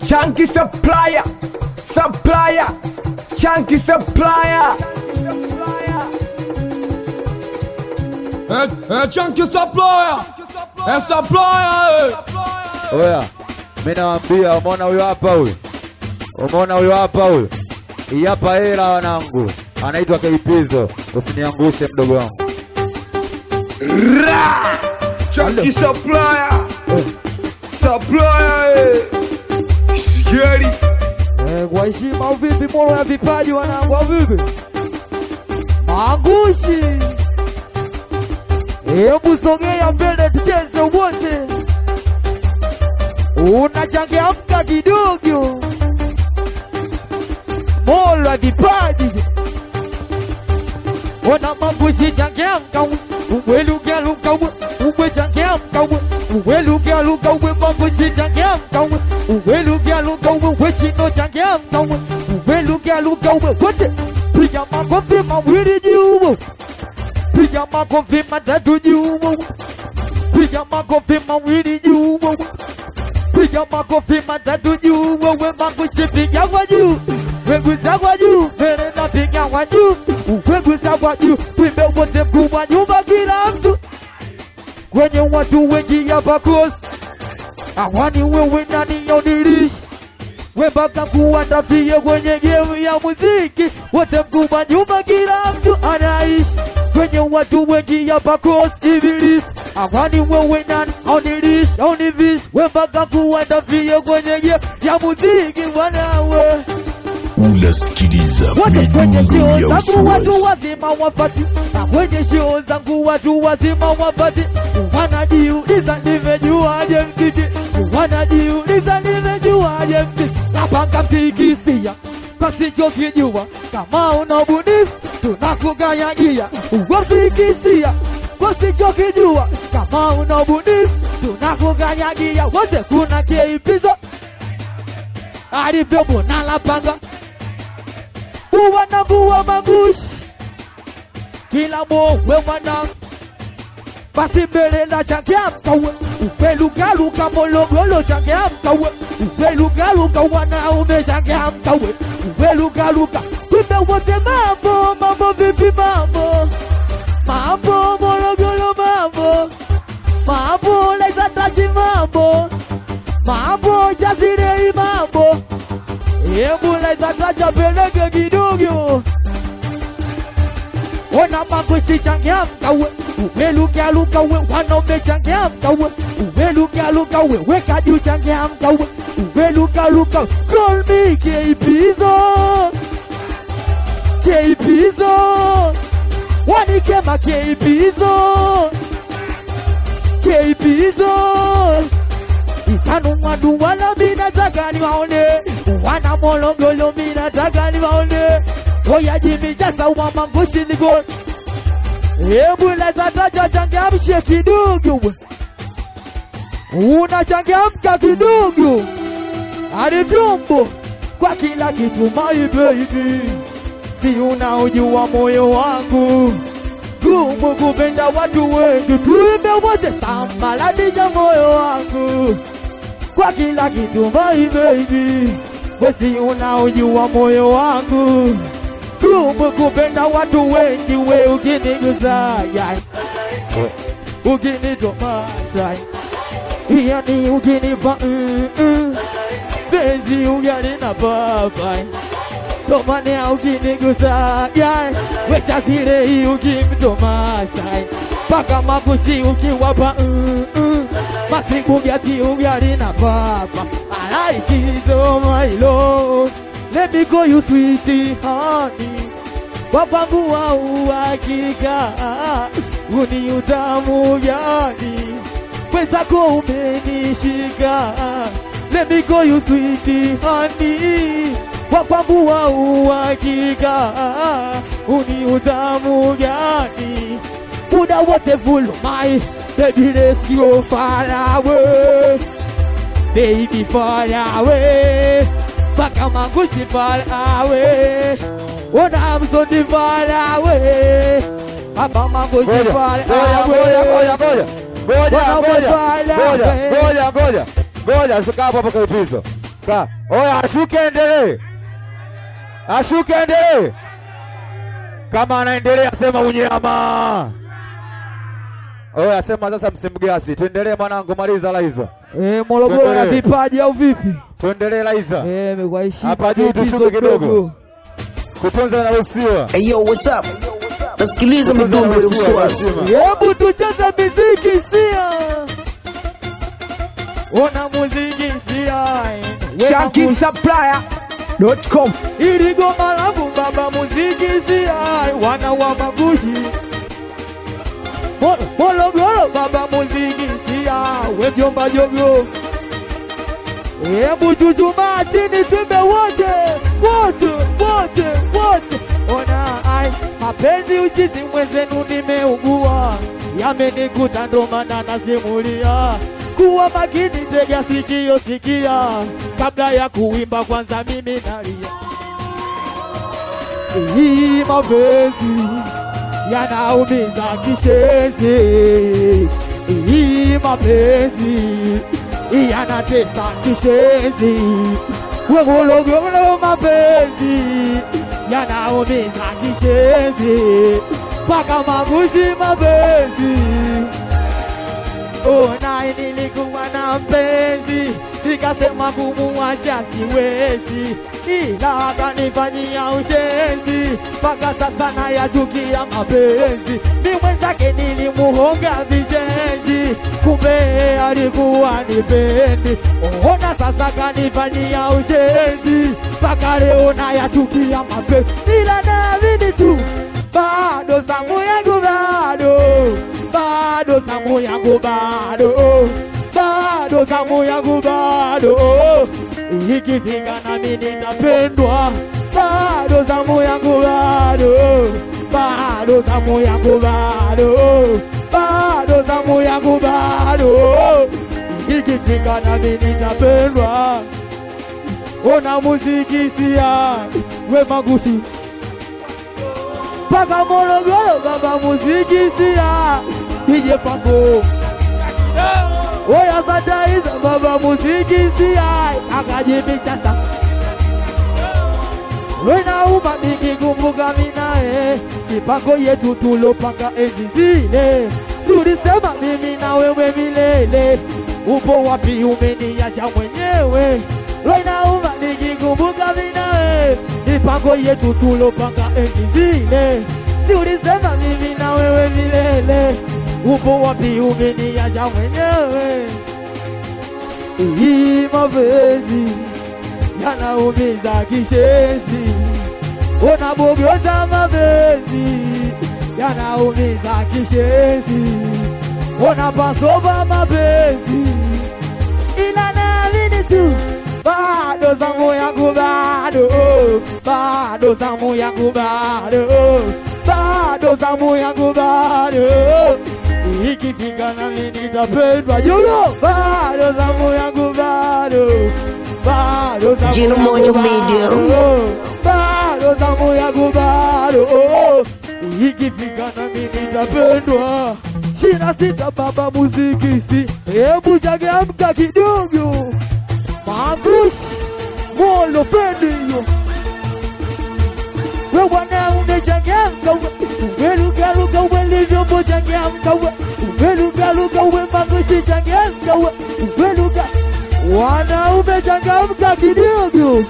Chunky supplier, Chunky supplier. Chunky supplier, supplier. Oya, mimi nawaambia, umeona huyo hapa huyo? Umeona huyo hapa huyo? Hii hapa hela wanangu. Anaitwa Kaipizo. Usiniangushe mdogo wangu. Chunky supplier. Supplier. Scary. Kwa heshima au vipi moro ya vipaji wanangu au vipi? Angushi. Hebu sogea mbele tucheze wote. Unachangamka kidogo. Moro ya vipaji. Ona mabushi changamka. Uweluga luka uwe changamka. Uweluga luka uwe mabushi changamka. Uweluga luka uwe chino changamka. Uweluga luka uwe wote. Piga makofi mawili juu. Piga makofi matatu juu. Piga makofi mawili juu. Piga makofi matatu juu. Wewe mabushi piga kwa juu. Weguza kwa juu. Mbele na piga kwa juu. Weguza kwa juu. Tuimbe wote mkubwa nyumba kila mtu. Kwenye watu wengi hapa kosi. Awani wewe nani yaudirishi. Wembaka kuwatafie kwenye game ya muziki. Wote mkubwa nyumba kila mtu anaishi. Kwenye watu wengi hapa kosi ibilisi. Awani wewe nani yaudirishi. Yaunivishi. Wembaka kuwatafie kwenye game ya muziki wanawe. Unasikiliza midundo ya Uswahili. Watu wazima wapati. Na kwenye show zangu watu wazima wapati. Wanajiuliza nimejuaje mziki. Wanajiuliza nimejuaje mziki. Napanga mzikisia pasichokijua. Kama una ubunifu tunakuganyagia. Wazikisia pasichokijua. Kama una ubunifu tunakuganyagia. Wote kuna Kaipizo alivyo bonala panga. Uwanaguwa magushi. Kila mowe wanangu. Basi mbele na changamka we. Upelugaluka mologolo changamka we. Upelugaluka wanaume changamka we. Upelugaluka. Tume wote mambo. Mambo vipi mambo. Mambo mologolo mambo. Mambo leza taji mambo. Mambo jazirei mambo. Hebu leza taja pelege kidogo. Ona magushi changamka we. Uwelugaluka we. Wanaume changamka we. Uwelugaluka we. Weka juu changamka we. Uwelugaluka. Call me Kaipizo. Kaipizo. Wanikema Kaipizo. Kaipizo. Isanu mwandu wala mina tagani waone. Wana molongolo mina tagani waone. Oya Jimmy jasa wa magushi ni gol. Hebu leza taja changamshe kidogo. Unachangamka kidogo. Alivyombo kwa kila kitu my baby. Si unaojua moyo wangu. Gumu kupenda watu wengi. Tuimbe wote samaladija moyo wangu. Kwa kila kitu my baby. Si unaojua moyo wangu. Gumu kupenda watu wengi. We ukiniguza ukinitomasha. Yani ukinipa Benzi ugalina baba. Tomane ukiniguza wecha zile ukimtomasha. Paka mabushi ukiwapa Masiku gyati ugalina baba. I like it oh my lord. Let me go you sweetie honey. Wapangu wa uhakika. Uni utamu yani. Wezako umenishika. Let me go you sweetie honey. Wapangu wa uhakika. Uni utamu yani. Muda wote full my. Baby let's go far away. Baby far away. Paka magushi far away. When I'm so far away. Paka magushi far away. Ngoja, shuka hapo Kaipizo. Oya ashuke endelee. Ashuke endelee. Kama anaendelea sema unyama. Oya sema sasa msimgasi. Tuendelee mwanangu, maliza Laiza. Morogoro na vipaji au vipi? Tuendelee Laiza. Kwa heshima. Hapa juu tushuke kidogo. Kutunza na ruhusiwa. Hey yo, what's up? Nasikiliza midundo ya uswazi. Hebu tucheze muziki sia. Ona muziki sia. ShankySupplier.com. Ili goma langu baba muziki sia. Wana wa Magushi. Morogoro baba muziki sia. We vyomba jovyo. Hebu chuchumaa chini tume wote. Ona ai mapenzi uchizi mwenzenu nimeugua, yamenikuta ndo maana nasimulia. Kuwa makini tega sikio sikia, kabla ya kuimba kwanza mimi nalia. Hii mapenzi yanaumiza kishenzi, hii mapenzi yanatesa kishenzi. Morogoro mapenzi yanaumiza kishenzi, mpaka Magushi mapenzi. Ona nilikuwa na mpenzi, nikasema kumuacha siwezi, ila akanifanyia ushenzi, mpaka sasa nayachukia mapenzi. Ni mwenzake nilimuhonga vichenji, kumbe alikuwa nipendi. Ona sasa kanifanyia ushenzi, mpaka leo nayachukia mapenzi. Ila naamini tu bado zamu yangu bado zamu yangu bado zamu yangu bado, ikifika nami nitapendwa. Bado zamu yangu bado zamu yangu bado zamu yangu bado, ikifika nami nitapendwa. Ona muziki sia we Magushi paka Morogoro baba muziki sia DJ Pako. Oya Sadaiza baba muziki sia akajibicha sana. Wena uma nikikumbuka minae mipango yetu tulopanga enzi zile, tulisema mimi na wewe milele. Upo wapi umeniacha mwenyewe? Wena uma nikikumbuka minae mipango yetu tulopanga enzi zile, tulisema mimi na wewe milele. Upo wapi umeniacha mwenyewe? Hii mapenzi yanaumiza kishenzi, unabogota mapenzi yanaumiza kishenzi, unapasova mapenzi. Ila naamini tu bado zamu yangu bado zamu yangu bado zamu yangu bado, ikifika nami nitapendwa. Yoyo bado zamu yangu bado zamu Jino Mojo Media. bado zamu yangu bado, ikifika nami nitapendwa. 26 baba muziki si, hebu changamka kidogo. Magushi Molo Pendio we wana unechangamka umelugaluga umelivyo mochangamka umelugaluga we Magushi changamka umeluga wana umechangamka kidogo.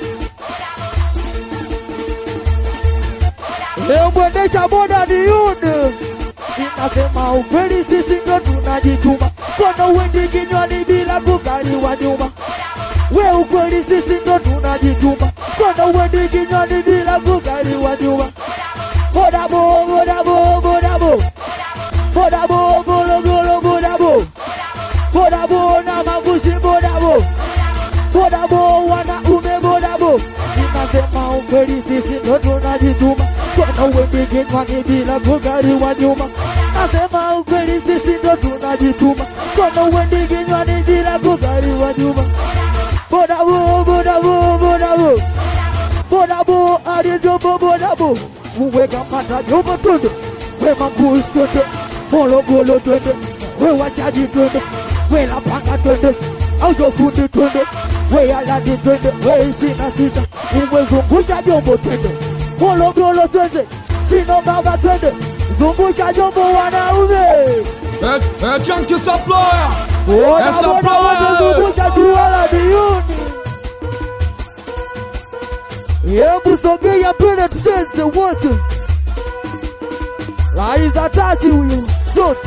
Leo mwendesha boda ni yune, inasema ukweli sisi ndo tunajituma, kona uendi kinywani bila kukaliwa nyuma. We ukweli sisi ndo tunajituma, kona uendi kinywani bila kukaliwa nyuma. Bodabo bodabo bodabo bodabo Morogoro bodabo bodabo na Magushi bodabo bodabo wanaume bodabo, inasema ukweli sisi ndo tunajituma, kona uendi kinywani bila kukaliwa nyuma. Nasema ukweli sisi ndo tunajituma, kona uendi kinywani bila kukaliwa nyuma. Bodabo bodabo bodabo bodabo alijobo bodabo, uweka mata jobo twende, we Magushi twende, Morogoro twende, we wachaji twende, we Lapanga twende, au Jofundi twende, we aladi twende, we sina sita, uwe zungusha jombo twende, molo golo twende, chino baba twende, zungusha jombo wanaume. Chunky Supplier. Zungusha juwala diuni. Hebu sogea pele tucheze wote. Laiza tati huyu sote.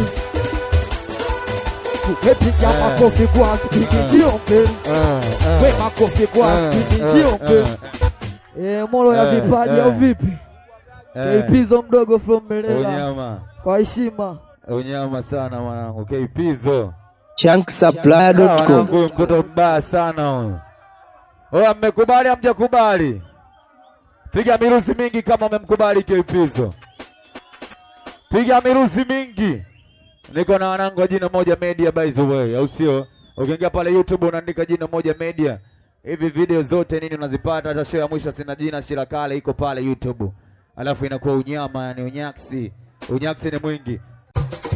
Kupiga makofi kwa kipindi jiombe. We makofi kwa kipindi jiombe. Molo ya vipaji au vipi? Keipizo mdogo from Merela. Unyama. Kwa heshima. Unyama sana mwanangu. Keipizo. chunksupply.com. Mtoto mbaya sana huyu. Oya, mmekubali hamjakubali? Piga miruzi mingi kama mmemkubali Keipizo. Piga miruzi mingi. Niko na wanangu wa Jina Moja Media by the way, au sio? Ukiingia pale YouTube unaandika Jina Moja Media. Hivi video zote nini unazipata, hata show ya mwisho sina jina Shira Kale iko pale YouTube. Alafu inakuwa unyama, yani unyaksi. Unyaksi ni mwingi.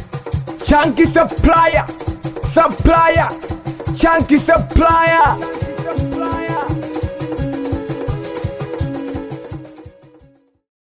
Chunky Supplier. Supplier. Chunky Supplier.